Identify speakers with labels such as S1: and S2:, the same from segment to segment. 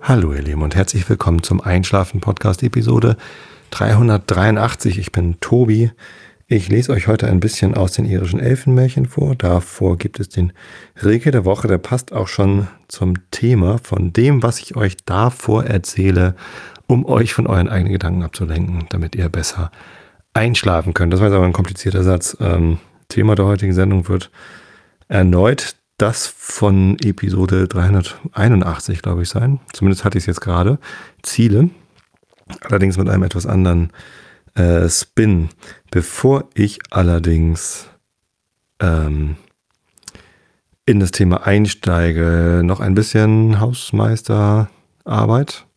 S1: Hallo ihr Lieben und herzlich willkommen zum Einschlafen-Podcast Episode 383. Ich bin Tobi. Ich lese euch heute ein bisschen aus den irischen Elfenmärchen vor. Davor gibt es den Rilke der Woche. Der passt auch schon zum Thema von dem, was ich euch davor erzähle, um euch von euren eigenen Gedanken abzulenken, damit ihr besser einschlafen könnt. Das war jetzt aber ein komplizierter Satz. Thema der heutigen Sendung wird erneut das von Episode 381, glaube ich, sein. Zumindest hatte ich es jetzt gerade. Ziele. Allerdings mit einem etwas anderen Spin. Bevor ich allerdings in das Thema einsteige, noch ein bisschen Hausmeisterarbeit.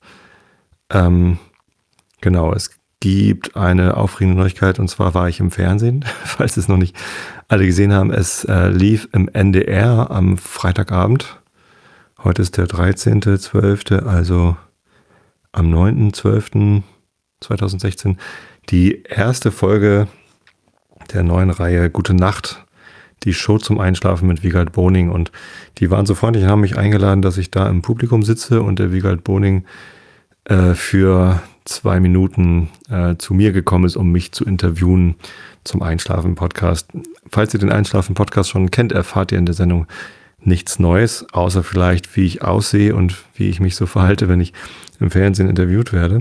S1: Genau, es gibt eine aufregende Neuigkeit, und zwar war ich im Fernsehen, falls es noch nicht alle gesehen haben. Es lief im NDR am Freitagabend. Heute ist der 13.12., also am 9.12.2016, die erste Folge der neuen Reihe Gute Nacht, die Show zum Einschlafen mit Wiegald Boning. Und die waren so freundlich und haben mich eingeladen, dass ich da im Publikum sitze und der Wiegald Boning für 2 Minuten zu mir gekommen ist, um mich zu interviewen zum Einschlafen-Podcast. Falls ihr den Einschlafen-Podcast schon kennt, erfahrt ihr in der Sendung nichts Neues, außer vielleicht, wie ich aussehe und wie ich mich so verhalte, wenn ich im Fernsehen interviewt werde.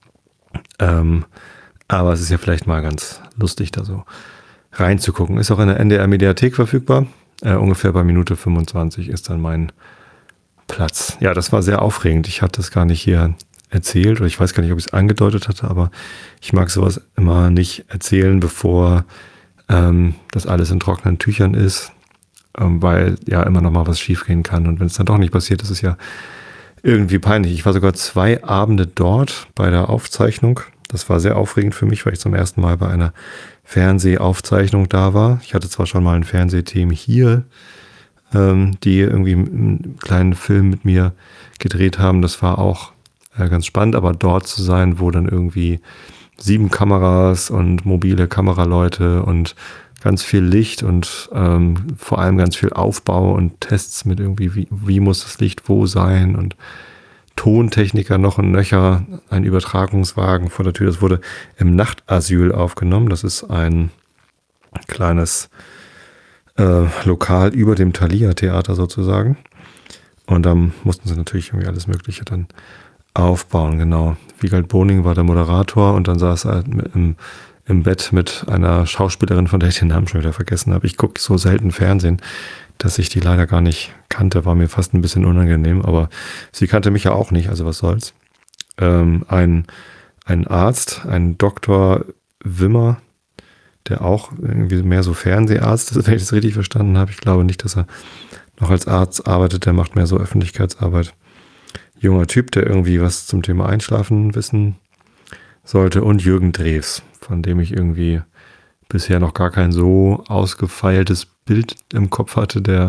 S1: Aber es ist ja vielleicht mal ganz lustig, da so reinzugucken. Ist auch in der NDR-Mediathek verfügbar. Ungefähr bei Minute 25 ist dann mein Platz. Ja, das war sehr aufregend. Ich hatte es gar nicht hier erzählt, oder ich weiß gar nicht, ob ich es angedeutet hatte, aber ich mag sowas immer nicht erzählen, bevor das alles in trockenen Tüchern ist, weil ja immer noch mal was schiefgehen kann. Und wenn es dann doch nicht passiert, ist es ja irgendwie peinlich. Ich war sogar 2 Abende dort bei der Aufzeichnung. Das war sehr aufregend für mich, weil ich zum ersten Mal bei einer Fernsehaufzeichnung da war. Ich hatte zwar schon mal ein Fernsehteam hier, die irgendwie einen kleinen Film mit mir gedreht haben. Das war auch ganz spannend, aber dort zu sein, wo dann irgendwie 7 Kameras und mobile Kameraleute und ganz viel Licht und vor allem ganz viel Aufbau und Tests mit irgendwie, wie muss das Licht wo sein und Tontechniker noch ein Nöcher, ein Übertragungswagen vor der Tür. Das wurde im Nachtasyl aufgenommen. Das ist ein kleines Lokal über dem Thalia-Theater sozusagen. Und dann mussten sie natürlich irgendwie alles Mögliche dann aufbauen, genau. Wiegald Boning war der Moderator und dann saß er im Bett mit einer Schauspielerin, von der ich den Namen schon wieder vergessen habe. Ich gucke so selten Fernsehen, dass ich die leider gar nicht kannte. War mir fast ein bisschen unangenehm, aber sie kannte mich ja auch nicht, also was soll's. Ein Arzt, ein Dr. Wimmer, der auch irgendwie mehr so Fernseharzt ist, wenn ich das richtig verstanden habe. Ich glaube nicht, dass er noch als Arzt arbeitet, der macht mehr so Öffentlichkeitsarbeit. Junger Typ, der irgendwie was zum Thema Einschlafen wissen sollte, und Jürgen Drews, von dem ich irgendwie bisher noch gar kein so ausgefeiltes Bild im Kopf hatte. Der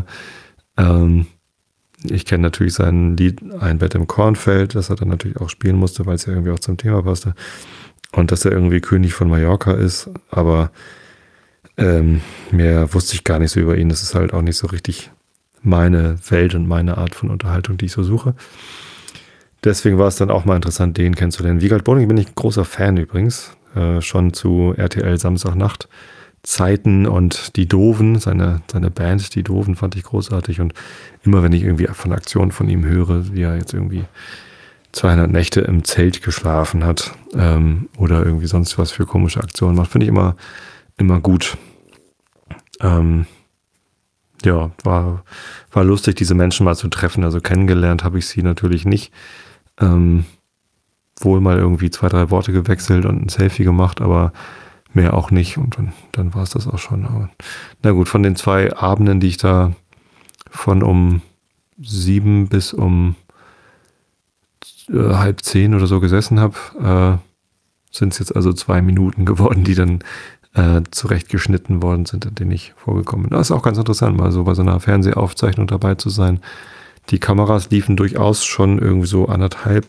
S1: ich kenne natürlich sein Lied Ein Bett im Kornfeld, das er dann natürlich auch spielen musste, weil es ja irgendwie auch zum Thema passte, und dass er irgendwie König von Mallorca ist, aber mehr wusste ich gar nicht so über ihn. Das ist halt auch nicht so richtig meine Welt und meine Art von Unterhaltung, die ich so suche. Deswegen war es dann auch mal interessant, den kennenzulernen. Wiegald Boning bin ich großer Fan übrigens. Schon zu RTL Samstagnacht Zeiten und Die Doofen, seine Band Die Doofen fand ich großartig. Und immer wenn ich irgendwie von Aktionen von ihm höre, wie er jetzt irgendwie 200 Nächte im Zelt geschlafen hat oder irgendwie sonst was für komische Aktionen macht, finde ich immer gut. Ja, war lustig, diese Menschen mal zu treffen. Also kennengelernt habe ich sie natürlich nicht. Wohl mal irgendwie 2, 3 Worte gewechselt und ein Selfie gemacht, aber mehr auch nicht. Und dann war es das auch schon. Aber na gut, von den 2 Abenden, die ich da von um 7 bis um 9:30 oder so gesessen habe, sind es jetzt also 2 Minuten geworden, die dann zurechtgeschnitten worden sind, in denen ich vorgekommen bin. Das ist auch ganz interessant, mal so bei so einer Fernsehaufzeichnung dabei zu sein. Die Kameras liefen durchaus schon irgendwie so 1,5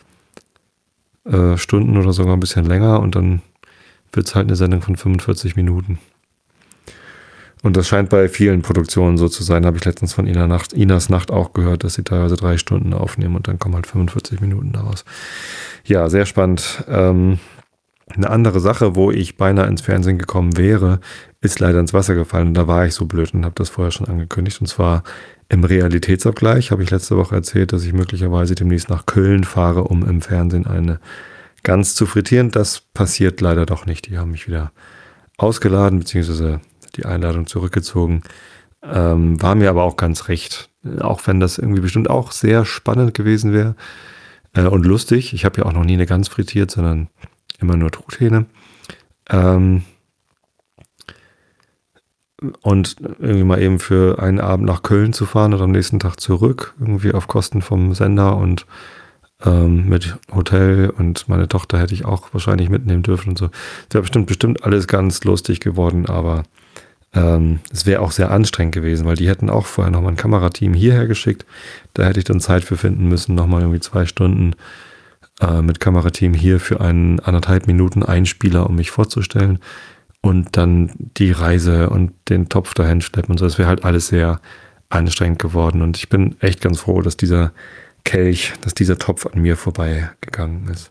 S1: Stunden oder sogar ein bisschen länger, und dann wird es halt eine Sendung von 45 Minuten. Und das scheint bei vielen Produktionen so zu sein. Habe ich letztens von Inas Nacht auch gehört, dass sie teilweise 3 Stunden aufnehmen und dann kommen halt 45 Minuten daraus. Ja, sehr spannend. Eine andere Sache, wo ich beinahe ins Fernsehen gekommen wäre, ist leider ins Wasser gefallen. Und da war ich so blöd und habe das vorher schon angekündigt. Und zwar im Realitätsabgleich habe ich letzte Woche erzählt, dass ich möglicherweise demnächst nach Köln fahre, um im Fernsehen eine Gans zu frittieren. Das passiert leider doch nicht. Die haben mich wieder ausgeladen, beziehungsweise die Einladung zurückgezogen. War mir aber auch ganz recht. Auch wenn das irgendwie bestimmt auch sehr spannend gewesen wäre und lustig. Ich habe ja auch noch nie eine Gans frittiert, sondern immer nur Truthähne. Und irgendwie mal eben für einen Abend nach Köln zu fahren und am nächsten Tag zurück, irgendwie auf Kosten vom Sender und mit Hotel und meine Tochter hätte ich auch wahrscheinlich mitnehmen dürfen und so. Es wäre bestimmt alles ganz lustig geworden, aber es wäre auch sehr anstrengend gewesen, weil die hätten auch vorher nochmal ein Kamerateam hierher geschickt. Da hätte ich dann Zeit für finden müssen, nochmal irgendwie 2 Stunden mit Kamerateam hier für einen 1,5 Minuten Einspieler, um mich vorzustellen. Und dann die Reise und den Topf dahin schleppen und so. Das wäre halt alles sehr anstrengend geworden. Und ich bin echt ganz froh, dass dieser Topf an mir vorbeigegangen ist.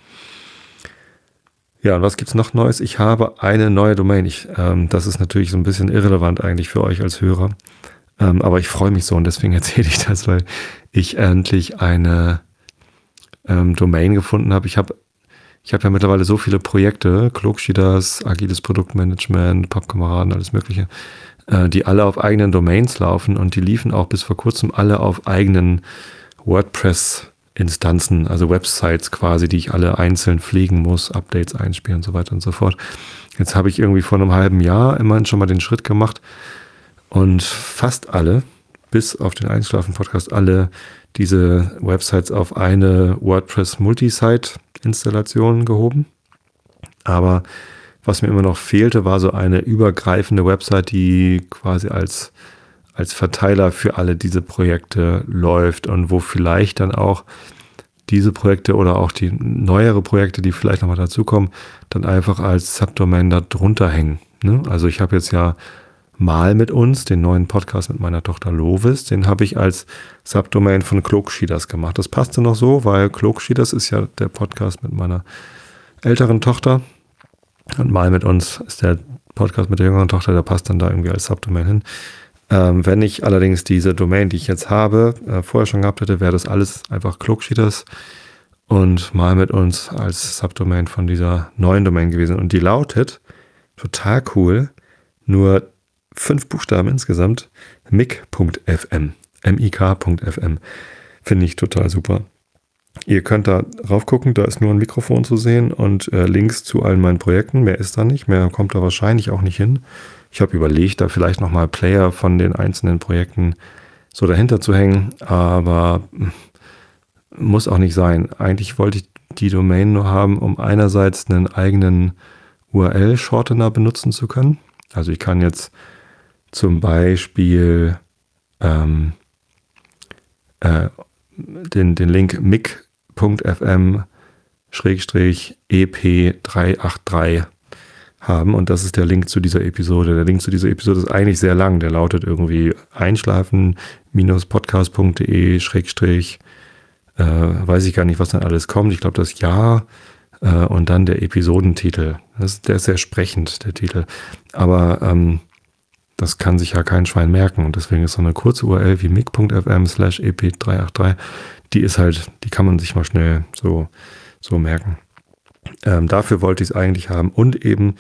S1: Ja, und was gibt's noch Neues? Ich habe eine neue Domain. Das ist natürlich so ein bisschen irrelevant eigentlich für euch als Hörer. Aber ich freue mich so und deswegen erzähle ich das, weil ich endlich eine Domain gefunden habe. Ich habe ja mittlerweile so viele Projekte, Klogschieders, agiles Produktmanagement, Pappkameraden, alles mögliche, die alle auf eigenen Domains laufen und die liefen auch bis vor kurzem alle auf eigenen WordPress-Instanzen, also Websites quasi, die ich alle einzeln pflegen muss, Updates einspielen und so weiter und so fort. Jetzt habe ich irgendwie vor einem halben Jahr immerhin schon mal den Schritt gemacht und fast alle, bis auf den Einschlafen-Podcast, alle diese Websites auf eine WordPress-Multisite-Installation gehoben. Aber was mir immer noch fehlte, war so eine übergreifende Website, die quasi als Verteiler für alle diese Projekte läuft und wo vielleicht dann auch diese Projekte oder auch die neuere Projekte, die vielleicht nochmal dazukommen, dann einfach als Subdomain da drunter hängen. Ne? Also ich habe jetzt ja Mal mit uns, den neuen Podcast mit meiner Tochter Lovis, den habe ich als Subdomain von Klogschieders gemacht. Das passte noch so, weil Klogschieders ist ja der Podcast mit meiner älteren Tochter und Mal mit uns ist der Podcast mit der jüngeren Tochter, der passt dann da irgendwie als Subdomain hin. Wenn ich allerdings diese Domain, die ich jetzt habe, vorher schon gehabt hätte, wäre das alles einfach Klogschieders und Mal mit uns als Subdomain von dieser neuen Domain gewesen. Und die lautet, total cool, nur 5 Buchstaben insgesamt, mik.fm, mik.fm, finde ich total super. Ihr könnt da rauf gucken, da ist nur ein Mikrofon zu sehen und Links zu allen meinen Projekten, mehr ist da nicht, mehr kommt da wahrscheinlich auch nicht hin. Ich habe überlegt, da vielleicht nochmal Player von den einzelnen Projekten so dahinter zu hängen, aber muss auch nicht sein. Eigentlich wollte ich die Domain nur haben, um einerseits einen eigenen URL-Shortener benutzen zu können. Also ich kann jetzt zum Beispiel den Link mic.fm/ep383 haben und das ist der Link zu dieser Episode. Der Link zu dieser Episode ist eigentlich sehr lang. Der lautet irgendwie einschlafen-podcast.de/ weiß ich gar nicht, was dann alles kommt. Ich glaube, das Jahr und dann der Episodentitel. Der ist sehr sprechend, der Titel. Aber das kann sich ja kein Schwein merken und deswegen ist so eine kurze URL wie mic.fm/ep383, die kann man sich mal schnell so merken. Dafür wollte ich es eigentlich haben und eben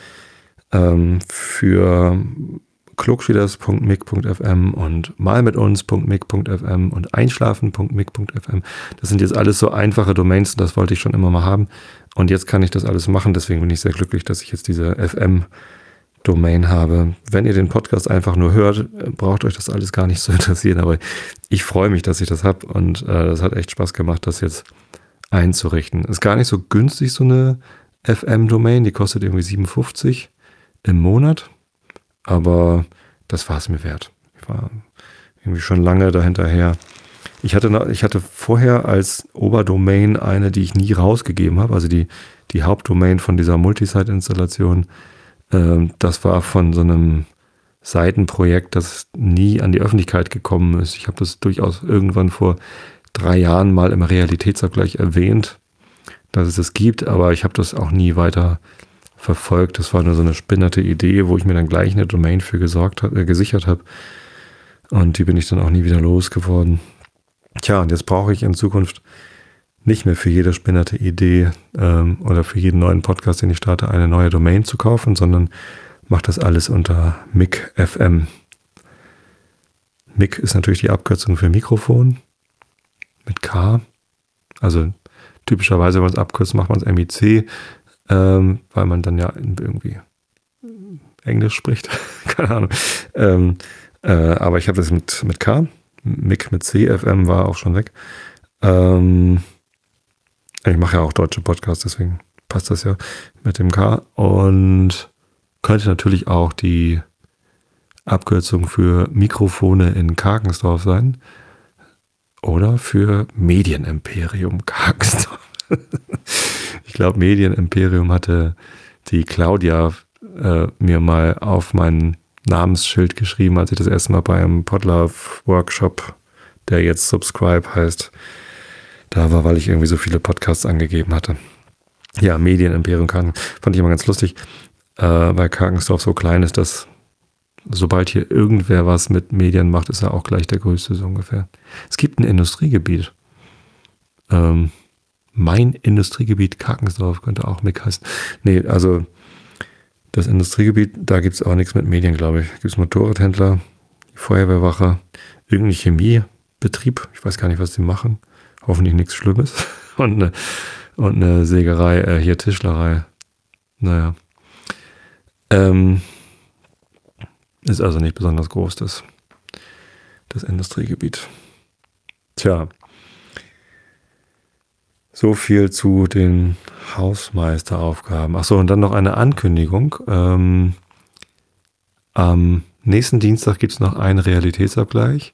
S1: für klogschieders.mic.fm und malmituns.mic.fm und einschlafen.mic.fm. Das sind jetzt alles so einfache Domains, das wollte ich schon immer mal haben und jetzt kann ich das alles machen, deswegen bin ich sehr glücklich, dass ich jetzt diese FM-Domain habe. Wenn ihr den Podcast einfach nur hört, braucht euch das alles gar nicht so interessieren, aber ich freue mich, dass ich das habe und das hat echt Spaß gemacht, das jetzt einzurichten. Ist gar nicht so günstig, so eine FM-Domain, die kostet irgendwie 57 im Monat, aber das war es mir wert. Ich war irgendwie schon lange dahinterher. Ich hatte vorher als Oberdomain eine, die ich nie rausgegeben habe, also die Hauptdomain von dieser Multisite-Installation. Das war von so einem Seitenprojekt, das nie an die Öffentlichkeit gekommen ist. Ich habe das durchaus irgendwann vor 3 Jahren mal im Realitätsabgleich erwähnt, dass es das gibt, aber ich habe das auch nie weiter verfolgt. Das war nur so eine spinnerte Idee, wo ich mir dann gleich eine Domain für gesichert habe. Und die bin ich dann auch nie wieder losgeworden. Tja, und jetzt brauche ich in Zukunft nicht mehr für jede spinnerte Idee oder für jeden neuen Podcast, den ich starte, eine neue Domain zu kaufen, sondern mache das alles unter Mic FM. Mic ist natürlich die Abkürzung für Mikrofon mit K. Also typischerweise, wenn man es abkürzt, macht man es MIC, weil man dann ja irgendwie Englisch spricht. Keine Ahnung. Aber ich habe das mit K. Mic mit C, FM war auch schon weg. Ich mache ja auch deutsche Podcasts, deswegen passt das ja mit dem K. Und könnte natürlich auch die Abkürzung für Mikrofone in Karkensdorf sein. Oder für Medienimperium Karkensdorf. Ich glaube, Medienimperium hatte die Claudia mir mal auf mein Namensschild geschrieben, als ich das erste Mal bei einem Podlove-Workshop, der jetzt Subscribe heißt, da war, weil ich irgendwie so viele Podcasts angegeben hatte. Ja, Medienimperium Karkensdorf. Fand ich immer ganz lustig, weil Karkensdorf so klein ist, dass sobald hier irgendwer was mit Medien macht, ist er auch gleich der Größte, so ungefähr. Es gibt ein Industriegebiet. Mein Industriegebiet Karkensdorf könnte auch Mick heißen. Nee, also das Industriegebiet, da gibt es auch nichts mit Medien, glaube ich. Da gibt es Motorradhändler, die Feuerwehrwache, irgendein Chemiebetrieb. Ich weiß gar nicht, was die machen. Hoffentlich nichts Schlimmes. Und eine Sägerei, hier Tischlerei. Naja. Ist also nicht besonders groß, das Industriegebiet. Tja. So viel zu den Hausmeisteraufgaben. Achso, und dann noch eine Ankündigung. Am nächsten Dienstag gibt es noch einen Realitätsabgleich.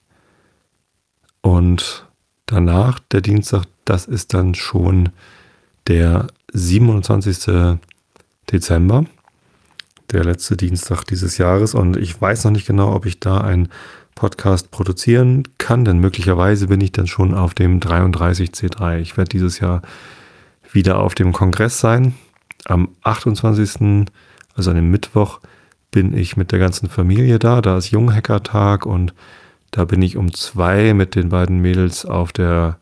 S1: Und danach, der Dienstag, das ist dann schon der 27. Dezember. Der letzte Dienstag dieses Jahres. Und ich weiß noch nicht genau, ob ich da einen Podcast produzieren kann, denn möglicherweise bin ich dann schon auf dem 33C3. Ich werde dieses Jahr wieder auf dem Kongress sein. Am 28., also an dem Mittwoch, bin ich mit der ganzen Familie da. Da ist Junghackertag und da bin ich um 2 mit den beiden Mädels auf der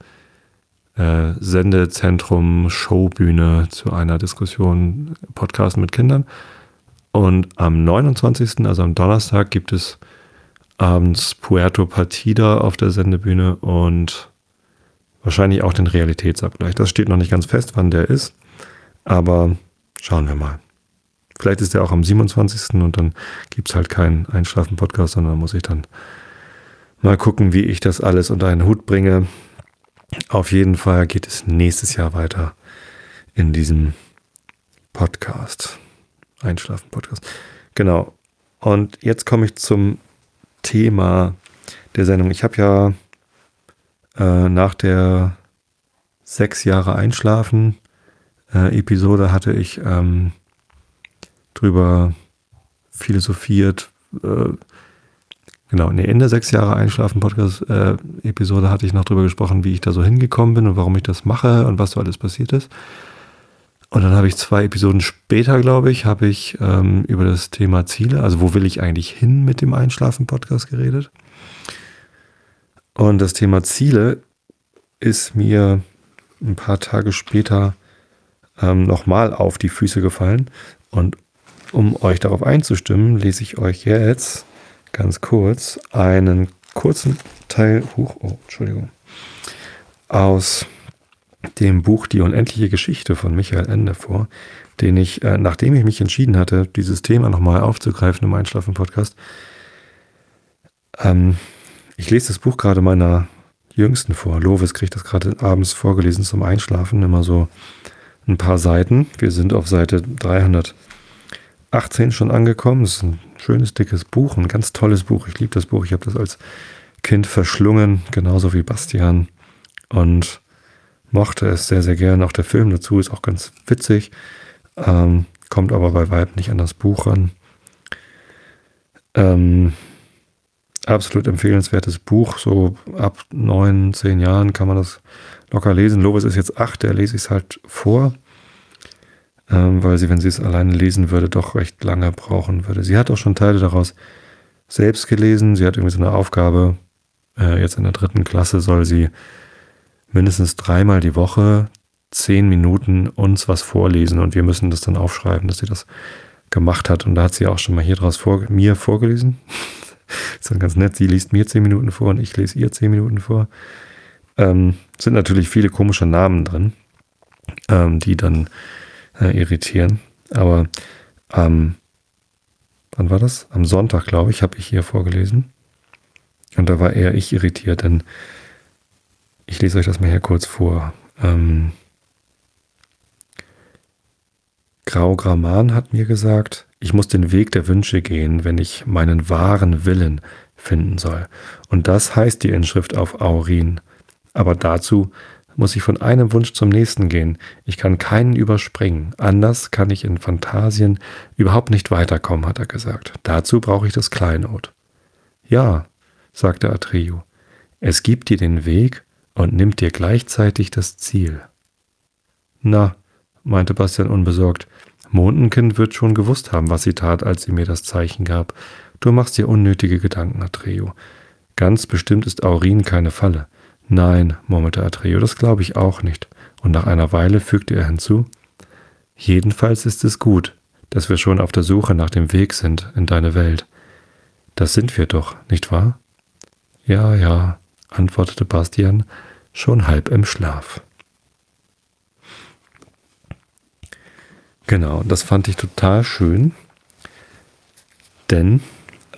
S1: Sendezentrum-Showbühne zu einer Diskussion, Podcast mit Kindern. Und am 29., also am Donnerstag, gibt es abends Puerto Partida auf der Sendebühne und wahrscheinlich auch den Realitätsabgleich. Das steht noch nicht ganz fest, wann der ist, aber schauen wir mal. Vielleicht ist der auch am 27. und dann gibt es halt keinen Einschlafen-Podcast, sondern muss ich dann mal gucken, wie ich das alles unter einen Hut bringe. Auf jeden Fall geht es nächstes Jahr weiter in diesem Podcast. Einschlafen-Podcast. Genau. Und jetzt komme ich zum Thema der Sendung. Ich habe ja nach der 6 Jahre Einschlafen Episode hatte ich drüber philosophiert. In der 6 Jahre Einschlafen Podcast Episode hatte ich noch drüber gesprochen, wie ich da so hingekommen bin und warum ich das mache und was so alles passiert ist. Und dann habe ich 2 Episoden später, glaube ich, habe ich über das Thema Ziele, also wo will ich eigentlich hin mit dem Einschlafen-Podcast geredet. Und das Thema Ziele ist mir ein paar Tage später nochmal auf die Füße gefallen. Und um euch darauf einzustimmen, lese ich euch jetzt ganz kurz einen kurzen Teil aus dem Buch Die unendliche Geschichte von Michael Ende vor, den ich, nachdem ich mich entschieden hatte, dieses Thema nochmal aufzugreifen im Einschlafen-Podcast, ich lese das Buch gerade meiner Jüngsten vor. Lovis kriegt das gerade abends vorgelesen zum Einschlafen, immer so ein paar Seiten. Wir sind auf Seite 318 schon angekommen. Das ist ein schönes, dickes Buch, ein ganz tolles Buch. Ich liebe das Buch. Ich habe das als Kind verschlungen, genauso wie Bastian. Und mochte es sehr, sehr gern. Auch der Film dazu ist auch ganz witzig. Kommt aber bei weitem nicht an das Buch ran. Ähm, absolut empfehlenswertes Buch. So ab 9, 10 Jahren kann man das locker lesen. Lovis ist jetzt 8, der lese ich es halt vor, weil sie, wenn sie es alleine lesen würde, doch recht lange brauchen würde. Sie hat auch schon Teile daraus selbst gelesen. Sie hat irgendwie so eine Aufgabe, jetzt in der 3. Klasse soll sie mindestens 3-mal die Woche 10 Minuten uns was vorlesen und wir müssen das dann aufschreiben, dass sie das gemacht hat. Und da hat sie auch schon mal hier draus mir vorgelesen. Das ist dann ganz nett. Sie liest mir 10 Minuten vor und ich lese ihr 10 Minuten vor. Sind natürlich viele komische Namen drin, die dann irritieren. Aber wann war das? Am Sonntag, glaube ich, habe ich hier vorgelesen. Und da war eher ich irritiert, denn ich lese euch das mal hier kurz vor. Grau Graman hat mir gesagt, ich muss den Weg der Wünsche gehen, wenn ich meinen wahren Willen finden soll. Und das heißt die Inschrift auf Aurin. Aber dazu muss ich von einem Wunsch zum nächsten gehen. Ich kann keinen überspringen. Anders kann ich in Phantasien überhaupt nicht weiterkommen, hat er gesagt. Dazu brauche ich das Kleinod. Ja, sagte Atreyu. Es gibt dir den Weg und nimmt dir gleichzeitig das Ziel. Na, meinte Bastian unbesorgt, Mondenkind wird schon gewusst haben, was sie tat, als sie mir das Zeichen gab. Du machst dir unnötige Gedanken, Atreyu. Ganz bestimmt ist Aurin keine Falle. Nein, murmelte Atreyu, das glaube ich auch nicht. Und nach einer Weile fügte er hinzu, jedenfalls ist es gut, dass wir schon auf der Suche nach dem Weg sind in deine Welt. Das sind wir doch, nicht wahr? Ja, ja, antwortete Bastian, schon halb im Schlaf. Genau, das fand ich total schön, denn,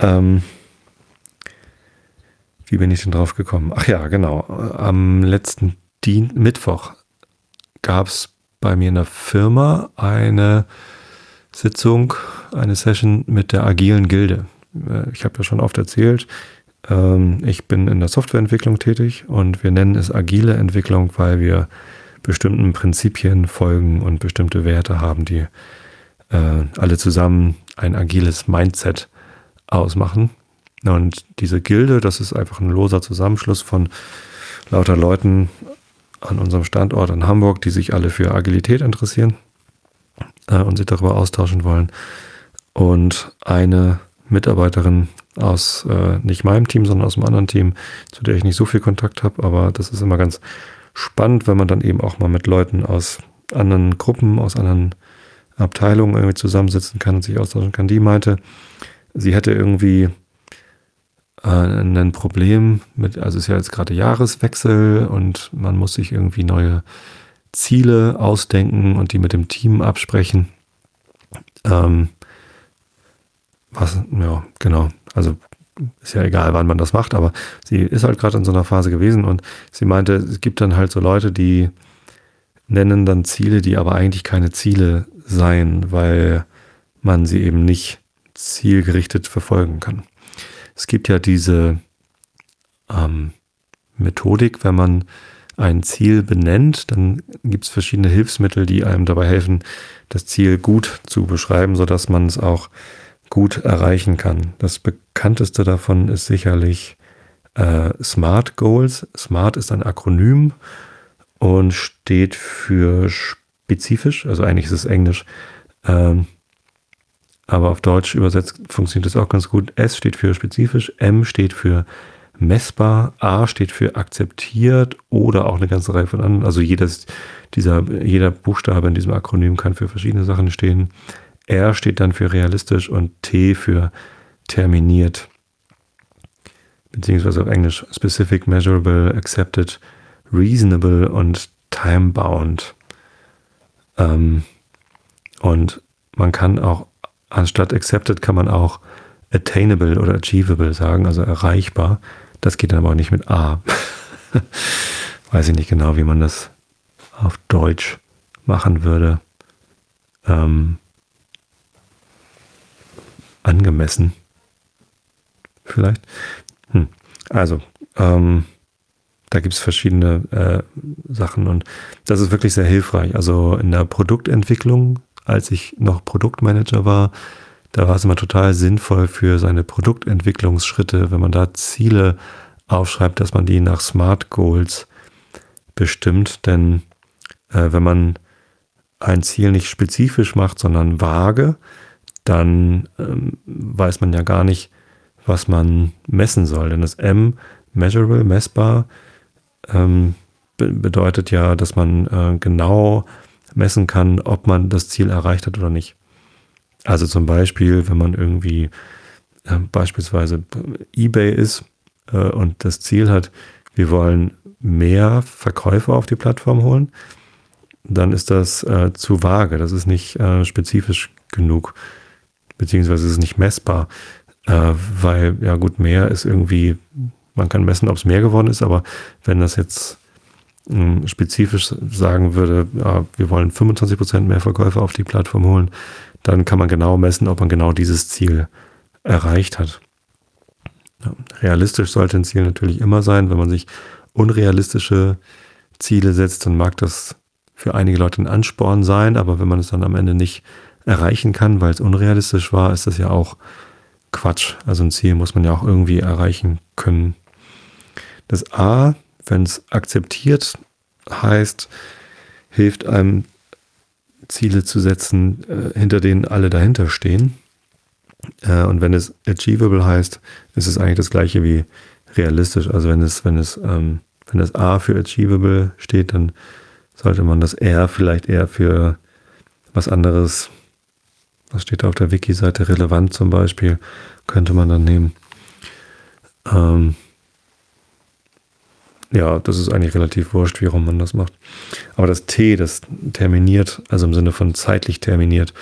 S1: wie bin ich denn drauf gekommen? Ach ja, genau, am letzten Mittwoch gab es bei mir in der Firma eine Sitzung, eine Session mit der agilen Gilde. Ich habe ja schon oft erzählt, ich bin in der Softwareentwicklung tätig und wir nennen es agile Entwicklung, weil wir bestimmten Prinzipien folgen und bestimmte Werte haben, die alle zusammen ein agiles Mindset ausmachen. Und diese Gilde, das ist einfach ein loser Zusammenschluss von lauter Leuten an unserem Standort in Hamburg, die sich alle für Agilität interessieren und sich darüber austauschen wollen. Und eine Mitarbeiterin aus nicht meinem Team, sondern aus einem anderen Team, zu der ich nicht so viel Kontakt habe, aber das ist immer ganz spannend, wenn man dann eben auch mal mit Leuten aus anderen Gruppen, aus anderen Abteilungen irgendwie zusammensitzen kann und sich austauschen kann. Die meinte, sie hätte irgendwie ein Problem mit, also es ist ja jetzt gerade Jahreswechsel und man muss sich irgendwie neue Ziele ausdenken und die mit dem Team absprechen. Ja, genau, also ist ja egal, wann man das macht, aber sie ist halt gerade in so einer Phase gewesen und sie meinte, es gibt dann halt so Leute, die nennen dann Ziele, die aber eigentlich keine Ziele seien, weil man sie eben nicht zielgerichtet verfolgen kann. Es gibt ja diese Methodik, wenn man ein Ziel benennt, dann gibt es verschiedene Hilfsmittel, die einem dabei helfen, das Ziel gut zu beschreiben, sodass man es auch gut erreichen kann. Das bekannteste davon ist sicherlich SMART Goals. SMART ist ein Akronym und steht für spezifisch, also eigentlich ist es Englisch, aber auf Deutsch übersetzt funktioniert das auch ganz gut. S steht für spezifisch, M steht für messbar, A steht für akzeptiert oder auch eine ganze Reihe von anderen. Also jeder Buchstabe in diesem Akronym kann für verschiedene Sachen stehen. R steht dann für realistisch und T für terminiert. Beziehungsweise auf Englisch specific, measurable, accepted, reasonable und time-bound. Und man kann auch, anstatt accepted kann man auch attainable oder achievable sagen, also erreichbar. Das geht dann aber auch nicht mit A. Weiß ich nicht genau, wie man das auf Deutsch machen würde. Angemessen. Vielleicht. Also, da gibt es verschiedene Sachen und das ist wirklich sehr hilfreich. Also in der Produktentwicklung, als ich noch Produktmanager war, Da war es immer total sinnvoll für seine Produktentwicklungsschritte, wenn man da Ziele aufschreibt, dass man die nach Smart Goals bestimmt. Denn wenn man ein Ziel nicht spezifisch macht, sondern vage, dann weiß man ja gar nicht, was man messen soll. Denn das M, measurable, messbar, bedeutet ja, dass man genau messen kann, ob man das Ziel erreicht hat oder nicht. Also zum Beispiel, wenn man irgendwie beispielsweise eBay ist und das Ziel hat, wir wollen mehr Verkäufer auf die Plattform holen, dann ist das zu vage. Das ist nicht spezifisch genug, beziehungsweise ist es nicht messbar, weil, ja gut, mehr ist irgendwie, man kann messen, ob es mehr geworden ist, aber wenn das jetzt spezifisch sagen würde, ja, wir wollen 25% mehr Verkäufer auf die Plattform holen, dann kann man genau messen, ob man genau dieses Ziel erreicht hat. Ja, realistisch sollte ein Ziel natürlich immer sein. Wenn man sich unrealistische Ziele setzt, dann mag das für einige Leute ein Ansporn sein, aber wenn man es dann am Ende nicht erreichen kann, weil es unrealistisch war, ist das ja auch Quatsch. Also ein Ziel muss man ja auch irgendwie erreichen können. Das A, wenn es akzeptiert heißt, hilft einem Ziele zu setzen, hinter denen alle dahinter stehen. Und wenn es achievable heißt, ist es eigentlich das gleiche wie realistisch. Also wenn das A für achievable steht, dann sollte man das R vielleicht eher für was anderes, was steht da auf der Wiki-Seite, relevant zum Beispiel, könnte man dann nehmen. Ja, das ist eigentlich relativ wurscht, wie rum man das macht. Aber das T, das terminiert, also im Sinne von zeitlich terminiert,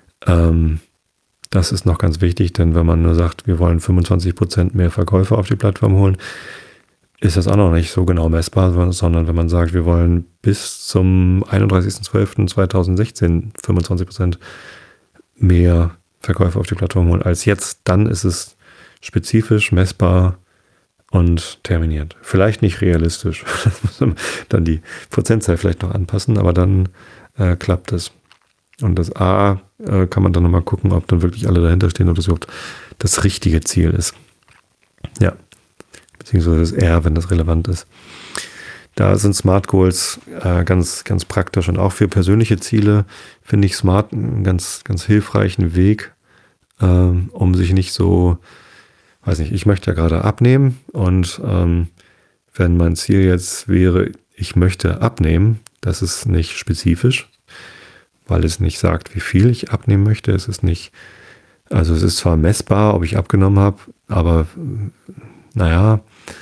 S1: das ist noch ganz wichtig, denn wenn man nur sagt, wir wollen 25% mehr Verkäufer auf die Plattform holen, ist das auch noch nicht so genau messbar, sondern wenn man sagt, wir wollen bis zum 31.12.2016 25% mehr Verkäufer auf die Plattform holen als jetzt, dann ist es spezifisch, messbar und terminiert. Vielleicht nicht realistisch. Das muss man dann die Prozentzahl vielleicht noch anpassen, aber dann klappt es. Und das A kann man dann nochmal gucken, ob dann wirklich alle dahinter stehen, ob das überhaupt das richtige Ziel ist. Ja, beziehungsweise das R, wenn das relevant ist. Da sind Smart Goals ganz, ganz praktisch und auch für persönliche Ziele finde ich Smart einen ganz, ganz hilfreichen Weg, um sich nicht so, weiß nicht, ich möchte ja gerade abnehmen und wenn mein Ziel jetzt wäre, ich möchte abnehmen, das ist nicht spezifisch, weil es nicht sagt, wie viel ich abnehmen möchte. Es ist nicht, also es ist zwar messbar, ob ich abgenommen habe, aber naja,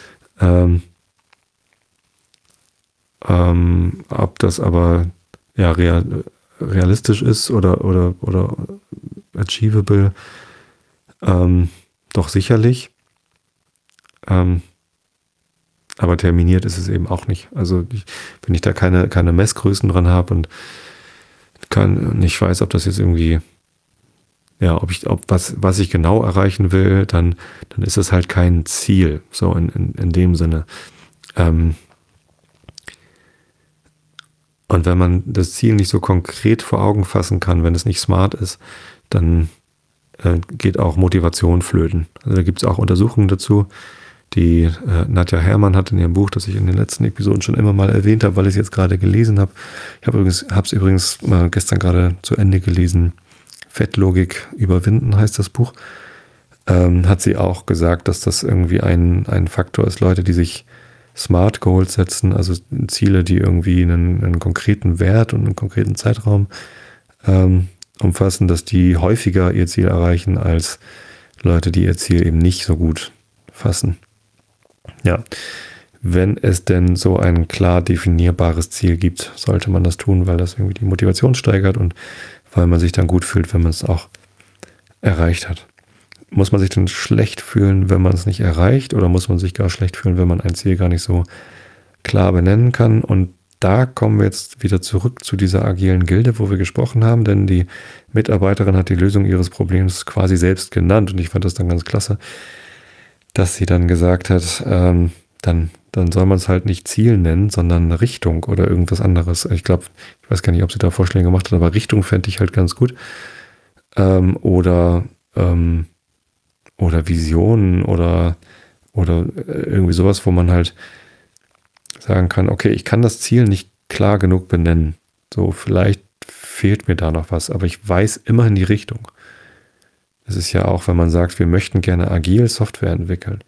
S1: ob das aber ja realistisch ist oder achievable, doch sicherlich. Aber terminiert ist es eben auch nicht. Also wenn ich da keine Messgrößen dran habe und nicht weiß, ob das jetzt irgendwie, ja, was ich genau erreichen will, dann ist es halt kein Ziel, so in dem Sinne. Und wenn man das Ziel nicht so konkret vor Augen fassen kann, wenn es nicht smart ist, dann geht auch Motivation flöten. Also da gibt es auch Untersuchungen dazu, die Nadja Herrmann hat in ihrem Buch, das ich in den letzten Episoden schon immer mal erwähnt habe, weil ich es jetzt gerade gelesen habe. Ich habe es übrigens gestern gerade zu Ende gelesen. Fettlogik überwinden heißt das Buch. Hat sie auch gesagt, dass das irgendwie ein Faktor ist, Leute, die sich Smart Goals setzen, also Ziele, die irgendwie einen konkreten Wert und einen konkreten Zeitraum umfassen, dass die häufiger ihr Ziel erreichen als Leute, die ihr Ziel eben nicht so gut fassen. Ja, wenn es denn so ein klar definierbares Ziel gibt, sollte man das tun, weil das irgendwie die Motivation steigert und weil man sich dann gut fühlt, wenn man es auch erreicht hat. Muss man sich denn schlecht fühlen, wenn man es nicht erreicht, oder muss man sich gar schlecht fühlen, wenn man ein Ziel gar nicht so klar benennen kann? Und da kommen wir jetzt wieder zurück zu dieser agilen Gilde, wo wir gesprochen haben, denn die Mitarbeiterin hat die Lösung ihres Problems quasi selbst genannt und ich fand das dann ganz klasse, dass sie dann gesagt hat, dann soll man es halt nicht Ziel nennen, sondern Richtung oder irgendwas anderes. Ich glaube, ich weiß gar nicht, ob sie da Vorschläge gemacht hat, aber Richtung fände ich halt ganz gut. Oder oder Visionen oder irgendwie sowas, wo man halt sagen kann, okay, ich kann das Ziel nicht klar genug benennen. So, vielleicht fehlt mir da noch was, aber ich weiß immerhin die Richtung. Es ist ja auch, wenn man sagt, wir möchten gerne agil Software entwickeln.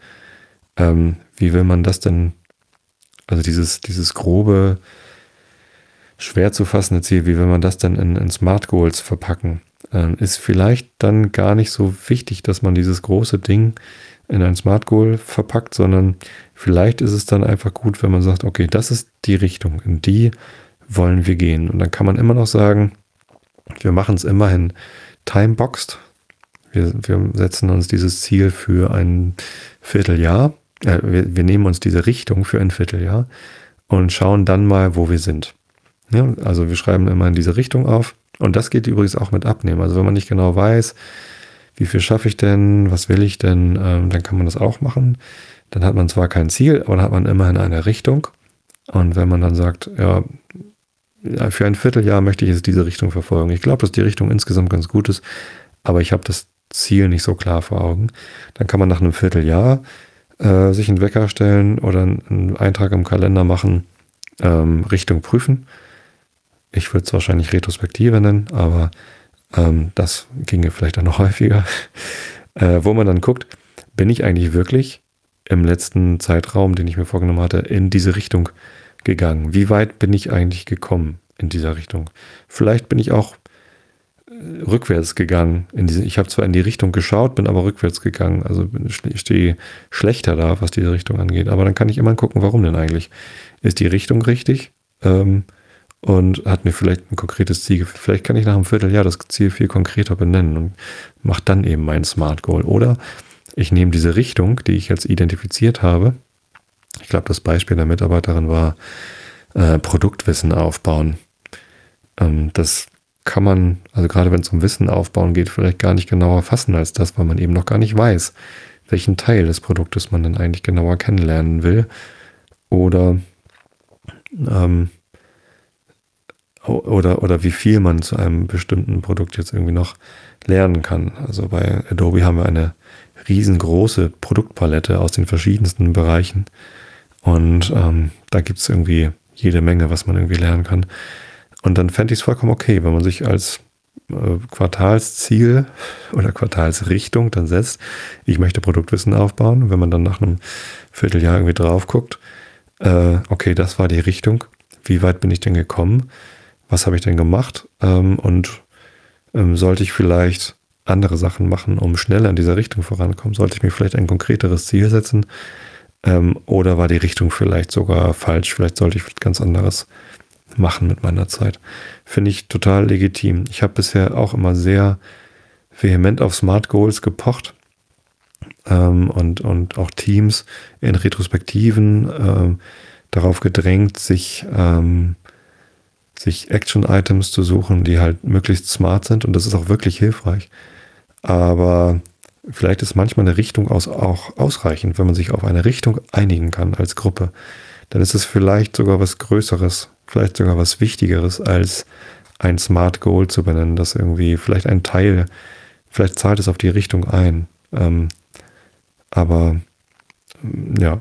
S1: Wie will man das denn, also dieses grobe, schwer zu fassende Ziel, wie will man das denn in Smart Goals verpacken? Ist vielleicht dann gar nicht so wichtig, dass man dieses große Ding in ein Smart Goal verpackt, sondern vielleicht ist es dann einfach gut, wenn man sagt, okay, das ist die Richtung, in die wollen wir gehen. Und dann kann man immer noch sagen, wir machen es immerhin timeboxed. Wir setzen uns dieses Ziel für ein Vierteljahr. Wir nehmen uns diese Richtung für ein Vierteljahr und schauen dann mal, wo wir sind. Ja, also wir schreiben immer in diese Richtung auf. Und das geht übrigens auch mit Abnehmen. Also wenn man nicht genau weiß, wie viel schaffe ich denn, was will ich denn, dann kann man das auch machen. Dann hat man zwar kein Ziel, aber dann hat man immerhin eine Richtung. Und wenn man dann sagt, ja, für ein Vierteljahr möchte ich jetzt diese Richtung verfolgen. Ich glaube, dass die Richtung insgesamt ganz gut ist, aber ich habe das Ziel nicht so klar vor Augen. Dann kann man nach einem Vierteljahr sich einen Wecker stellen oder einen Eintrag im Kalender machen, Richtung prüfen. Ich würde es wahrscheinlich Retrospektive nennen, aber das ginge vielleicht auch noch häufiger, wo man dann guckt, bin ich eigentlich wirklich im letzten Zeitraum, den ich mir vorgenommen hatte, in diese Richtung gegangen? Wie weit bin ich eigentlich gekommen in dieser Richtung? Vielleicht bin ich auch rückwärts gegangen. Ich habe zwar in die Richtung geschaut, bin aber rückwärts gegangen. Also ich stehe schlechter da, was diese Richtung angeht. Aber dann kann ich immer gucken, warum denn eigentlich? Ist die Richtung richtig? Und hat mir vielleicht ein konkretes Ziel. Vielleicht kann ich nach einem Vierteljahr das Ziel viel konkreter benennen und mache dann eben mein Smart Goal. Oder ich nehme diese Richtung, die ich jetzt identifiziert habe. Ich glaube, das Beispiel der Mitarbeiterin war Produktwissen aufbauen. Das kann man, also gerade wenn es um Wissen aufbauen geht, vielleicht gar nicht genauer fassen als das, weil man eben noch gar nicht weiß, welchen Teil des Produktes man dann eigentlich genauer kennenlernen will. Oder wie viel man zu einem bestimmten Produkt jetzt irgendwie noch lernen kann. Also bei Adobe haben wir eine riesengroße Produktpalette aus den verschiedensten Bereichen. Und da gibt es irgendwie jede Menge, was man irgendwie lernen kann. Und dann fände ich es vollkommen okay, wenn man sich als Quartalsziel oder Quartalsrichtung dann setzt, ich möchte Produktwissen aufbauen. Wenn man dann nach einem Vierteljahr irgendwie drauf guckt, okay, das war die Richtung. Wie weit bin ich denn gekommen? Was habe ich denn gemacht? Sollte ich vielleicht andere Sachen machen, um schneller in dieser Richtung voranzukommen? Sollte ich mir vielleicht ein konkreteres Ziel setzen? Oder war die Richtung vielleicht sogar falsch? Vielleicht sollte ich ganz anderes machen mit meiner Zeit. Finde ich total legitim. Ich habe bisher auch immer sehr vehement auf Smart Goals gepocht und auch Teams in Retrospektiven darauf gedrängt, sich Action-Items zu suchen, die halt möglichst smart sind, und das ist auch wirklich hilfreich. Aber vielleicht ist manchmal eine Richtung auch ausreichend, wenn man sich auf eine Richtung einigen kann als Gruppe. Dann ist es vielleicht sogar was Größeres, vielleicht sogar was Wichtigeres, als ein Smart Goal zu benennen, das irgendwie vielleicht ein Teil, vielleicht zahlt es auf die Richtung ein. Aber ja,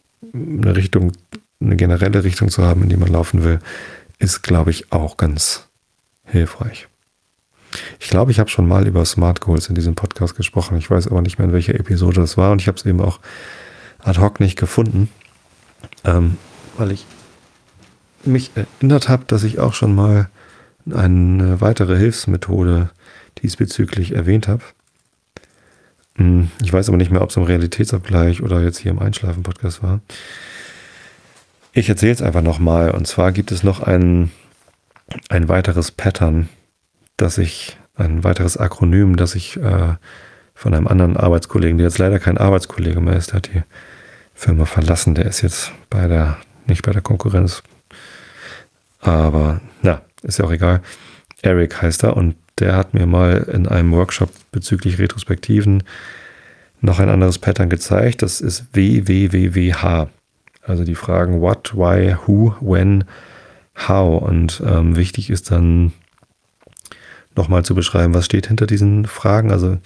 S1: eine generelle Richtung zu haben, in die man laufen will, ist, glaube ich, auch ganz hilfreich. Ich glaube, ich habe schon mal über Smart Goals in diesem Podcast gesprochen. Ich weiß aber nicht mehr, in welcher Episode das war, und ich habe es eben auch ad hoc nicht gefunden, weil ich mich erinnert habe, dass ich auch schon mal eine weitere Hilfsmethode diesbezüglich erwähnt habe. Ich weiß aber nicht mehr, ob es im Realitätsabgleich oder jetzt hier im Einschlafen-Podcast war. Ich erzähle es einfach nochmal. Und zwar gibt es noch ein weiteres Pattern, ein weiteres Akronym, das ich von einem anderen Arbeitskollegen, der jetzt leider kein Arbeitskollege mehr ist, der hat die Firma verlassen, der ist jetzt nicht bei der Konkurrenz. Aber ist ja auch egal. Eric heißt er, und der hat mir mal in einem Workshop bezüglich Retrospektiven noch ein anderes Pattern gezeigt. Das ist WWWWH. Also die Fragen what, why, who, when, how. Und wichtig ist dann nochmal zu beschreiben, was steht hinter diesen Fragen. Also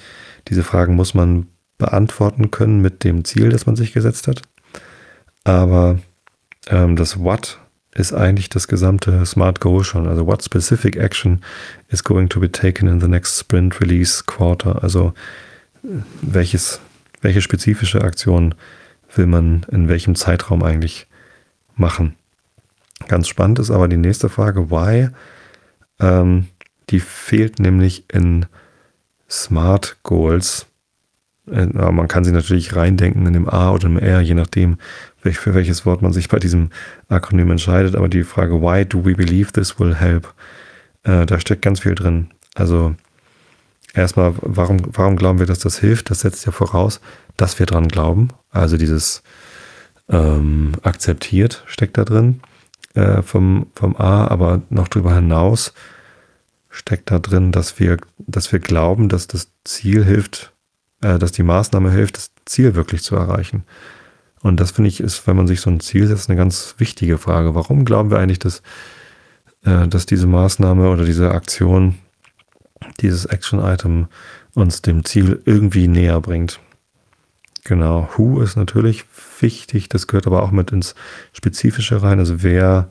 S1: Diese Fragen muss man beantworten können mit dem Ziel, das man sich gesetzt hat. Aber das What ist eigentlich das gesamte Smart Goal schon. Also what specific action is going to be taken in the next sprint release quarter? Also welche spezifische Aktion will man in welchem Zeitraum eigentlich machen? Ganz spannend ist aber die nächste Frage, why? Die fehlt nämlich in Smart Goals. Man kann sie natürlich reindenken in dem A oder im R, je nachdem, für welches Wort man sich bei diesem Akronym entscheidet. Aber die Frage, why do we believe this will help? Da steckt ganz viel drin. Also erstmal, warum glauben wir, dass das hilft? Das setzt ja voraus, dass wir dran glauben. Also dieses akzeptiert steckt da drin vom A, aber noch darüber hinaus steckt da drin, dass wir glauben, dass das Ziel hilft, dass die Maßnahme hilft, das Ziel wirklich zu erreichen. Und das, finde ich, ist, wenn man sich so ein Ziel setzt, eine ganz wichtige Frage. Warum glauben wir eigentlich, dass diese Maßnahme oder diese Aktion, dieses Action-Item uns dem Ziel irgendwie näher bringt? Genau. Who ist natürlich wichtig, das gehört aber auch mit ins Spezifische rein. Also wer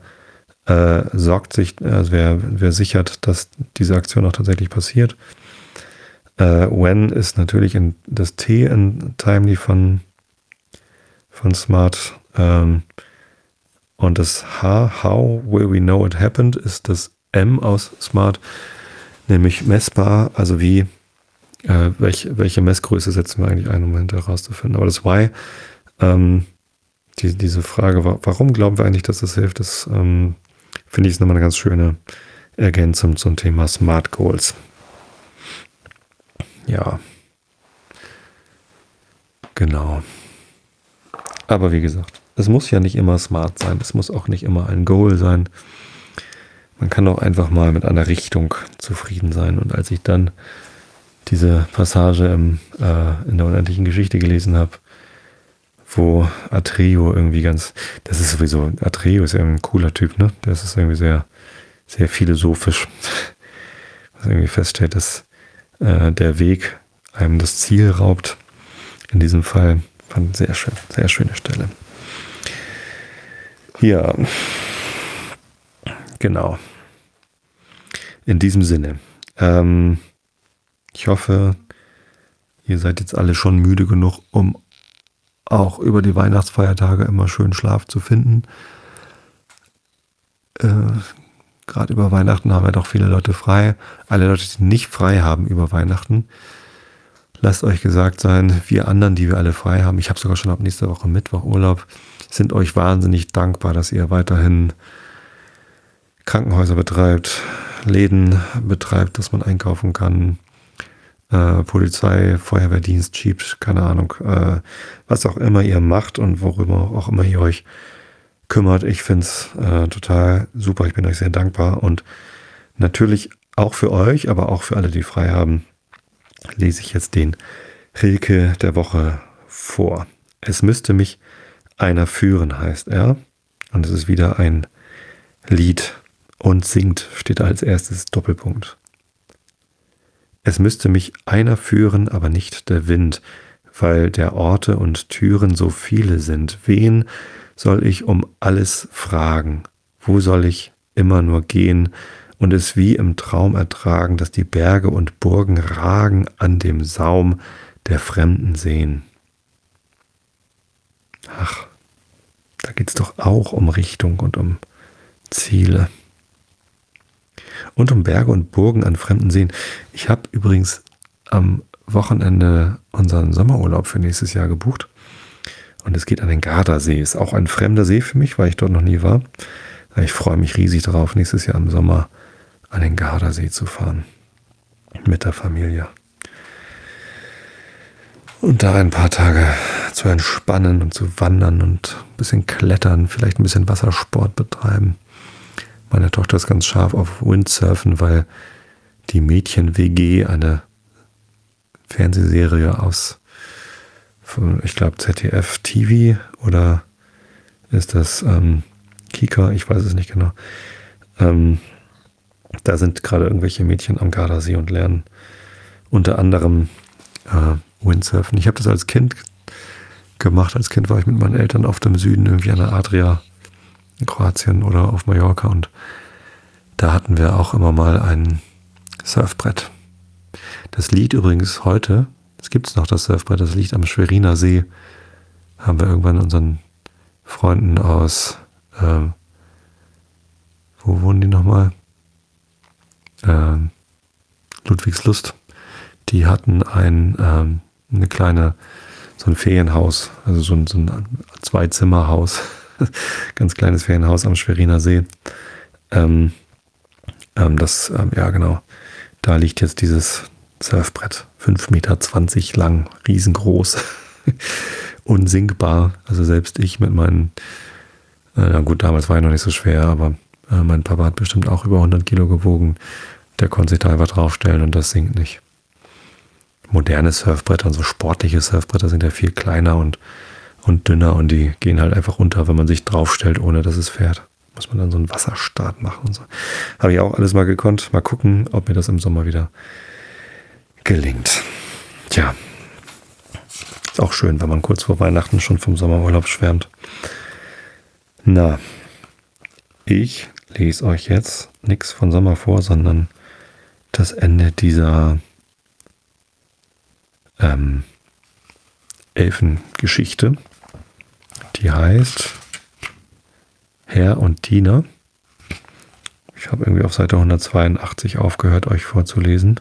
S1: wer sichert, dass diese Aktion auch tatsächlich passiert. When ist natürlich das T in Timely von Smart. Und das H, how will we know it happened, ist das M aus Smart, nämlich messbar, also wie, welche Messgröße setzen wir eigentlich ein, um hinterher herauszufinden. Aber das Why, diese Frage, warum glauben wir eigentlich, dass das hilft, das finde ich ist nochmal eine ganz schöne Ergänzung zum Thema Smart Goals. Ja, genau. Aber wie gesagt, es muss ja nicht immer smart sein, es muss auch nicht immer ein Goal sein. Man kann auch einfach mal mit einer Richtung zufrieden sein. Und als ich dann diese Passage in der unendlichen Geschichte gelesen habe, wo Atreo irgendwie das ist sowieso, Atreo ist ja ein cooler Typ, ne? Das ist irgendwie sehr, sehr philosophisch. Was irgendwie feststellt, dass der Weg einem das Ziel raubt. In diesem Fall fand ich sehr schöne Stelle. Ja, genau. In diesem Sinne. Ich hoffe, ihr seid jetzt alle schon müde genug, um auch über die Weihnachtsfeiertage immer schön Schlaf zu finden. Gerade über Weihnachten haben ja doch viele Leute frei. Alle Leute, die nicht frei haben über Weihnachten, lasst euch gesagt sein, wir anderen, die wir alle frei haben, ich habe sogar schon ab nächster Woche Mittwoch Urlaub, sind euch wahnsinnig dankbar, dass ihr weiterhin Krankenhäuser betreibt, Läden betreibt, dass man einkaufen kann, Polizei, Feuerwehrdienst schiebt, keine Ahnung, was auch immer ihr macht und worüber auch immer ihr euch kümmert. Ich finde es total super, ich bin euch sehr dankbar und natürlich auch für euch, aber auch für alle, die frei haben, lese ich jetzt den Rilke der Woche vor. Es müsste mich einer führen, heißt er. Und es ist wieder ein Lied und singt, steht als erstes Doppelpunkt. Es müsste mich einer führen, aber nicht der Wind, weil der Orte und Türen so viele sind. Wen soll ich um alles fragen? Wo soll ich immer nur gehen und es wie im Traum ertragen, dass die Berge und Burgen ragen an dem Saum der Fremden sehen? Ach, da geht's doch auch um Richtung und um Ziele. Und um Berge und Burgen an fremden Seen. Ich habe übrigens am Wochenende unseren Sommerurlaub für nächstes Jahr gebucht. Und es geht an den Gardasee. Ist auch ein fremder See für mich, weil ich dort noch nie war. Ich freue mich riesig darauf, nächstes Jahr im Sommer an den Gardasee zu fahren. Mit der Familie. Und da ein paar Tage zu entspannen und zu wandern und ein bisschen klettern, vielleicht ein bisschen Wassersport betreiben. Meine Tochter ist ganz scharf auf Windsurfen, weil die Mädchen-WG, eine Fernsehserie aus, ich glaube, ZDF TV oder ist das Kika, ich weiß es nicht genau. Da sind gerade irgendwelche Mädchen am Gardasee und lernen unter anderem Windsurfen. Ich habe das als Kind gemacht. Als Kind war ich mit meinen Eltern auf dem Süden, irgendwie an der Adria in Kroatien oder auf Mallorca, und da hatten wir auch immer mal ein Surfbrett. Das liegt übrigens heute, es gibt noch, das Surfbrett, das liegt am Schweriner See. Haben wir irgendwann unseren Freunden aus, wo wohnen die nochmal? Ludwigslust. Die hatten eine kleine, so ein Ferienhaus, also so ein Zwei-Zimmer-Haus, ganz kleines Ferienhaus am Schweriner See. Ja genau, da liegt jetzt dieses Surfbrett, 5,20 Meter lang, riesengroß, unsinkbar. Also selbst ich mit meinen, na gut, damals war ich noch nicht so schwer, aber mein Papa hat bestimmt auch über 100 Kilo gewogen. Der konnte sich da einfach draufstellen und das sinkt nicht. Moderne Surfbretter und so sportliche Surfbretter sind ja viel kleiner und dünner, und die gehen halt einfach runter, wenn man sich draufstellt, ohne dass es fährt. Muss man dann so einen Wasserstart machen und so. Habe ich auch alles mal gekonnt. Mal gucken, ob mir das im Sommer wieder gelingt. Tja, ist auch schön, wenn man kurz vor Weihnachten schon vom Sommerurlaub schwärmt. Na, ich lese euch jetzt nichts von Sommer vor, sondern das Ende dieser Elfengeschichte. Die heißt Herr und Diener. Ich habe irgendwie auf Seite 182 aufgehört, euch vorzulesen.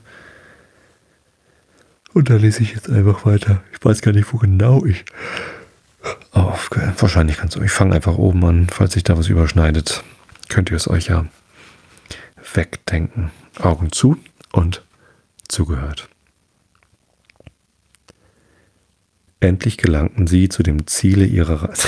S1: Und da lese ich jetzt einfach weiter. Ich weiß gar nicht, wo genau ich aufgehört. Wahrscheinlich kannst du. Ich fange einfach oben an. Falls sich da was überschneidet, könnt ihr es euch ja wegdenken. Augen zu und zugehört. Endlich gelangten sie zu dem Ziele ihrer Reise.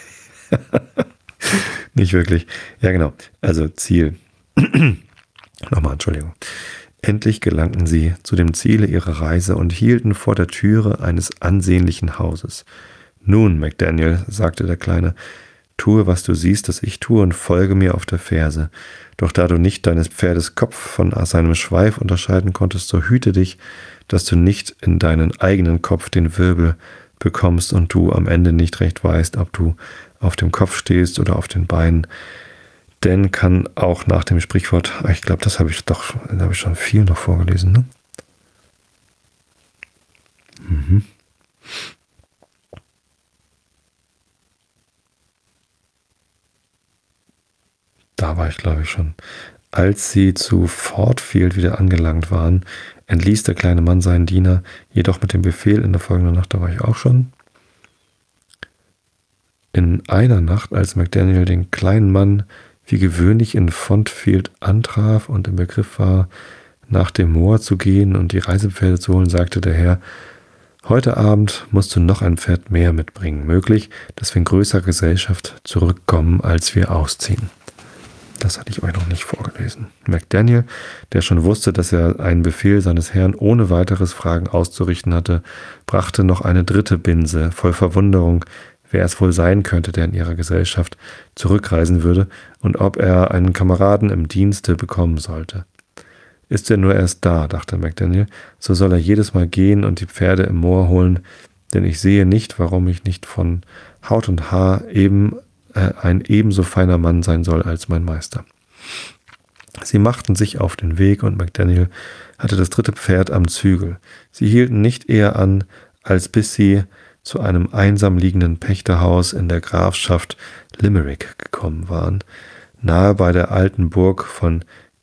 S1: Nicht wirklich. Ja, genau. Also Ziel. Nochmal, Entschuldigung. Endlich gelangten sie zu dem Ziele ihrer Reise und hielten vor der Türe eines ansehnlichen Hauses. Nun, McDaniel, sagte der Kleine, tue, was du siehst, dass ich tue, und folge mir auf der Ferse. Doch da du nicht deines Pferdes Kopf von seinem Schweif unterscheiden konntest, so hüte dich, dass du nicht in deinen eigenen Kopf den Wirbel bekommst und du am Ende nicht recht weißt, ob du auf dem Kopf stehst oder auf den Beinen. Denn kann auch nach dem Sprichwort, ich glaube, da habe ich schon viel noch vorgelesen, ne? Da war ich, glaube ich, schon. Als sie zu Fortfield wieder angelangt waren, entließ der kleine Mann seinen Diener, jedoch mit dem Befehl in der folgenden Nacht, da war ich auch schon. In einer Nacht, als McDaniel den kleinen Mann wie gewöhnlich in Fontfield antraf und im Begriff war, nach dem Moor zu gehen und die Reisepferde zu holen, sagte der Herr, heute Abend musst du noch ein Pferd mehr mitbringen. Möglich, dass wir in größerer Gesellschaft zurückkommen, als wir ausziehen. Das hatte ich euch noch nicht vorgelesen. McDaniel, der schon wusste, dass er einen Befehl seines Herrn ohne weiteres Fragen auszurichten hatte, brachte noch eine dritte Binse, voll Verwunderung, wer es wohl sein könnte, der in ihrer Gesellschaft zurückreisen würde und ob er einen Kameraden im Dienste bekommen sollte. Ist er nur erst da, dachte McDaniel, so soll er jedes Mal gehen und die Pferde im Moor holen, denn ich sehe nicht, warum ich nicht von Haut und Haar ein ebenso feiner Mann sein soll als mein Meister. Sie machten sich auf den Weg und McDaniel hatte das dritte Pferd am Zügel. Sie hielten nicht eher an, als bis sie zu einem einsam liegenden Pächterhaus in der Grafschaft Limerick gekommen waren, nahe bei der alten Burg von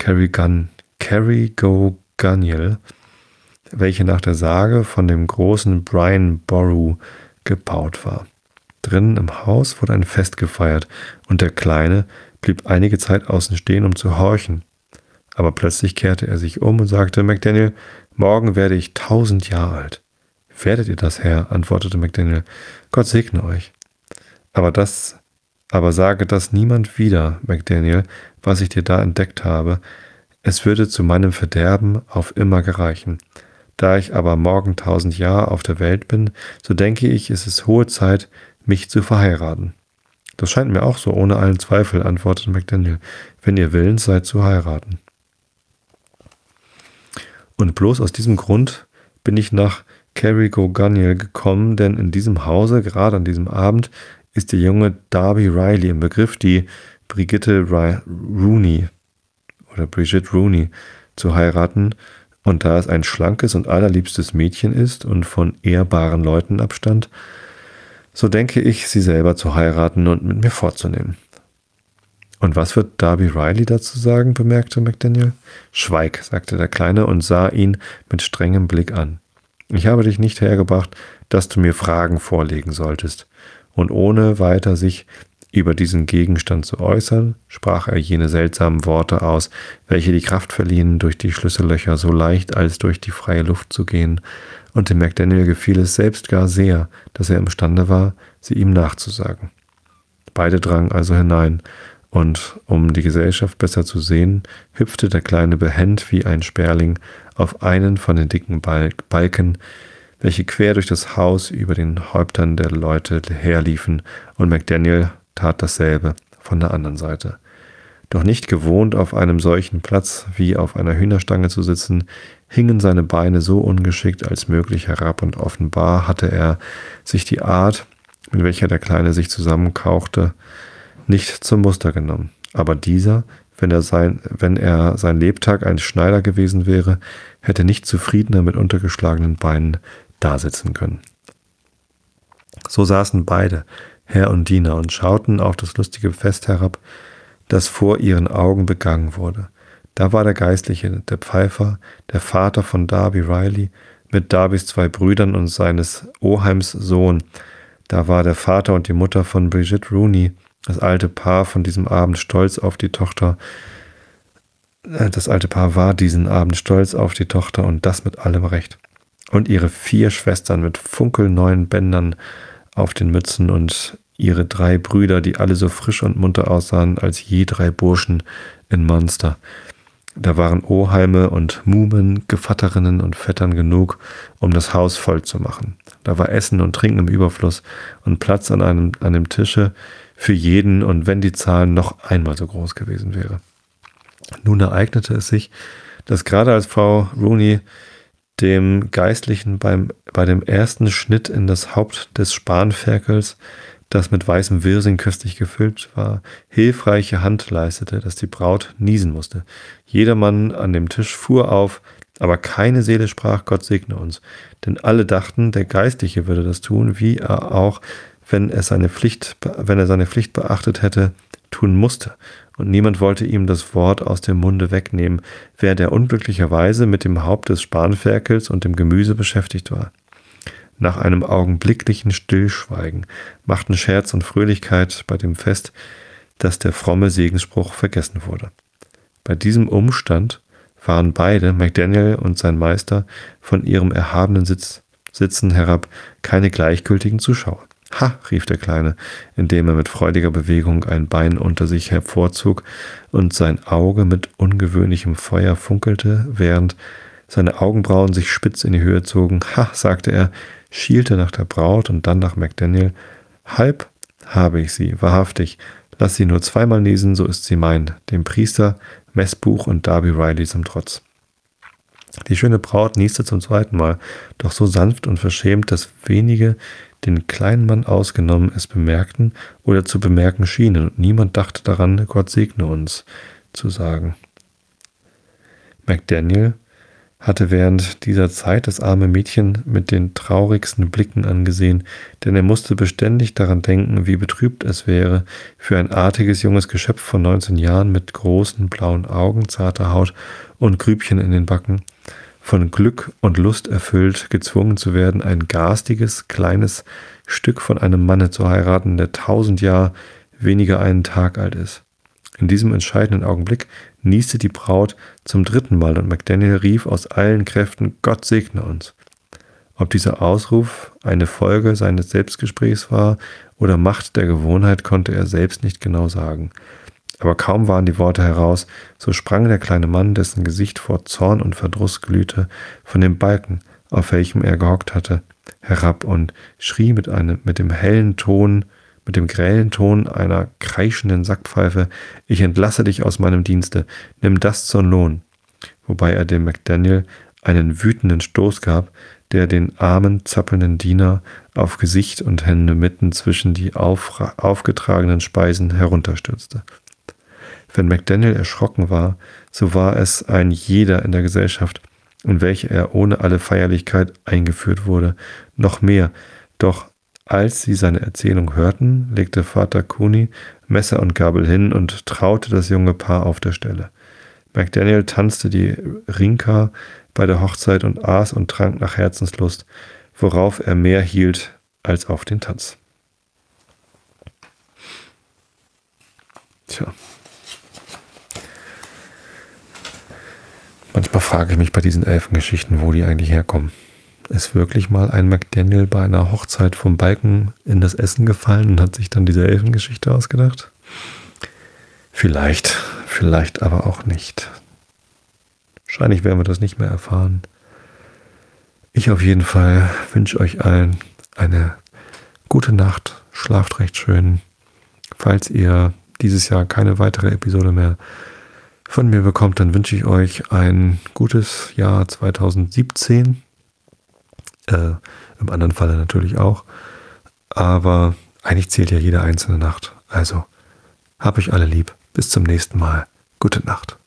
S1: Carrigoganiel, welche nach der Sage von dem großen Brian Boru gebaut war. Drinnen im Haus wurde ein Fest gefeiert und der Kleine blieb einige Zeit außen stehen, um zu horchen. Aber plötzlich kehrte er sich um und sagte, McDaniel, morgen werde ich 1000 Jahre alt. Werdet ihr das, Herr? Antwortete McDaniel. Gott segne euch. Aber sage das niemand wieder, McDaniel, was ich dir da entdeckt habe. Es würde zu meinem Verderben auf immer gereichen. Da ich aber morgen 1000 Jahre auf der Welt bin, so denke ich, es ist hohe Zeit, mich zu verheiraten. Das scheint mir auch so, ohne allen Zweifel, antwortete McDaniel, wenn ihr willens seid zu heiraten. Und bloß aus diesem Grund bin ich nach Carrigo-Ganiel gekommen, denn in diesem Hause, gerade an diesem Abend, ist der junge Darby Riley im Begriff, die Brigitte Rooney oder Brigitte Rooney zu heiraten. Und da es ein schlankes und allerliebstes Mädchen ist und von ehrbaren Leuten abstammt, so denke ich, sie selber zu heiraten und mit mir fortzunehmen. Und was wird Darby Riley dazu sagen, bemerkte McDaniel. Schweig, sagte der Kleine und sah ihn mit strengem Blick an. Ich habe dich nicht hergebracht, dass du mir Fragen vorlegen solltest. Und ohne weiter sich über diesen Gegenstand zu äußern, sprach er jene seltsamen Worte aus, welche die Kraft verliehen, durch die Schlüssellöcher so leicht als durch die freie Luft zu gehen, und dem McDaniel gefiel es selbst gar sehr, dass er imstande war, sie ihm nachzusagen. Beide drangen also hinein, und um die Gesellschaft besser zu sehen, hüpfte der Kleine behend wie ein Sperling auf einen von den dicken Balken, welche quer durch das Haus über den Häuptern der Leute herliefen, und McDaniel tat dasselbe von der anderen Seite. Doch nicht gewohnt, auf einem solchen Platz wie auf einer Hühnerstange zu sitzen, hingen seine Beine so ungeschickt als möglich herab, und offenbar hatte er sich die Art, mit welcher der Kleine sich zusammenkauchte, nicht zum Muster genommen. Aber dieser, wenn er sein Lebtag ein Schneider gewesen wäre, hätte nicht zufriedener mit untergeschlagenen Beinen dasitzen können. So saßen beide, Herr und Diener, und schauten auf das lustige Fest herab, das vor ihren Augen begangen wurde. Da war der Geistliche, der Pfeifer, der Vater von Darby Riley, mit Darbys 2 Brüdern und seines Oheims Sohn. Da war der Vater und die Mutter von Brigitte Rooney, das alte Paar von diesem Abend stolz auf die Tochter. Das alte Paar war diesen Abend stolz auf die Tochter, und das mit allem Recht. Und ihre 4 Schwestern mit funkelneuen Bändern auf den Mützen und ihre 3 Brüder, die alle so frisch und munter aussahen als je 3 Burschen in Munster. Da waren Oheime und Muhmen, Gevatterinnen und Vettern genug, um das Haus voll zu machen. Da war Essen und Trinken im Überfluss und Platz an einem Tische für jeden, und wenn die Zahl noch einmal so groß gewesen wäre. Nun ereignete es sich, dass gerade als Frau Rooney dem Geistlichen bei dem ersten Schnitt in das Haupt des Spanferkels, das mit weißem Wirsing köstlich gefüllt war, hilfreiche Hand leistete, dass die Braut niesen musste. Jedermann an dem Tisch fuhr auf, aber keine Seele sprach, Gott segne uns. Denn alle dachten, der Geistliche würde das tun, wie er auch, wenn er seine Pflicht beachtet hätte, tun musste. Und niemand wollte ihm das Wort aus dem Munde wegnehmen, während er unglücklicherweise mit dem Haupt des Spanferkels und dem Gemüse beschäftigt war. Nach einem augenblicklichen Stillschweigen machten Scherz und Fröhlichkeit bei dem Fest, dass der fromme Segensspruch vergessen wurde. Bei diesem Umstand waren beide, McDaniel und sein Meister, von ihrem erhabenen Sitzen herab keine gleichgültigen Zuschauer. »Ha«, rief der Kleine, indem er mit freudiger Bewegung ein Bein unter sich hervorzog und sein Auge mit ungewöhnlichem Feuer funkelte, während seine Augenbrauen sich spitz in die Höhe zogen. »Ha«, sagte er, schielte nach der Braut und dann nach McDaniel. »Halb habe ich sie, wahrhaftig. Lass sie nur 2-mal niesen, so ist sie mein, dem Priester, Messbuch und Darby Riley zum Trotz.« Die schöne Braut nieste zum 2. Mal, doch so sanft und verschämt, dass wenige, den kleinen Mann ausgenommen, es bemerkten oder zu bemerken schienen, und niemand dachte daran, Gott segne uns zu sagen. McDaniel hatte während dieser Zeit das arme Mädchen mit den traurigsten Blicken angesehen, denn er musste beständig daran denken, wie betrübt es wäre, für ein artiges junges Geschöpf von 19 Jahren mit großen blauen Augen, zarter Haut und Grübchen in den Backen, von Glück und Lust erfüllt, gezwungen zu werden, ein garstiges, kleines Stück von einem Manne zu heiraten, der 1000 Jahre weniger einen Tag alt ist. In diesem entscheidenden Augenblick nieste die Braut zum 3. Mal, und McDaniel rief aus allen Kräften, Gott segne uns. Ob dieser Ausruf eine Folge seines Selbstgesprächs war oder Macht der Gewohnheit, konnte er selbst nicht genau sagen. Aber kaum waren die Worte heraus, so sprang der kleine Mann, dessen Gesicht vor Zorn und Verdruss glühte, von dem Balken, auf welchem er gehockt hatte, herab und schrie mit dem grellen Ton einer kreischenden Sackpfeife: »Ich entlasse dich aus meinem Dienste, nimm das zum Lohn«, wobei er dem McDaniel einen wütenden Stoß gab, der den armen, zappelnden Diener auf Gesicht und Hände mitten zwischen die aufgetragenen Speisen herunterstürzte. Wenn McDaniel erschrocken war, so war es ein jeder in der Gesellschaft, in welche er ohne alle Feierlichkeit eingeführt wurde, noch mehr. Doch als sie seine Erzählung hörten, legte Vater Cooney Messer und Gabel hin und traute das junge Paar auf der Stelle. McDaniel tanzte die Rinka bei der Hochzeit und aß und trank nach Herzenslust, worauf er mehr hielt als auf den Tanz. Tja. Manchmal frage ich mich bei diesen Elfengeschichten, wo die eigentlich herkommen. Ist wirklich mal ein McDaniel bei einer Hochzeit vom Balken in das Essen gefallen und hat sich dann diese Elfengeschichte ausgedacht? Vielleicht aber auch nicht. Wahrscheinlich werden wir das nicht mehr erfahren. Ich auf jeden Fall wünsche euch allen eine gute Nacht, schlaft recht schön. Falls ihr dieses Jahr keine weitere Episode mehr von mir bekommt, dann wünsche ich euch ein gutes Jahr 2017. Im anderen Falle natürlich auch. Aber eigentlich zählt ja jede einzelne Nacht. Also, hab euch alle lieb. Bis zum nächsten Mal. Gute Nacht.